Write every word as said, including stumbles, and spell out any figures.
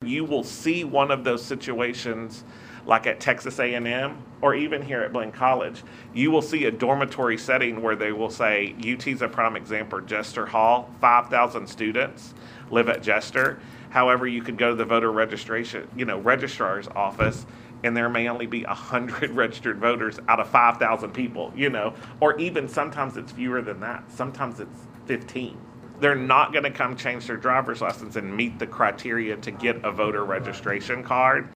you will see one of those situations like at Texas A and M or even here at Blinn College. You will see a dormitory setting where they will say, U T's a prime example, Jester Hall, five thousand students live at Jester. However, you could go to the voter registration, you know, registrar's office, and there may only be one hundred registered voters out of five thousand people, you know, or even sometimes it's fewer than that. Sometimes it's fifteen. They're not going to come change their driver's license and meet the criteria to get a voter registration card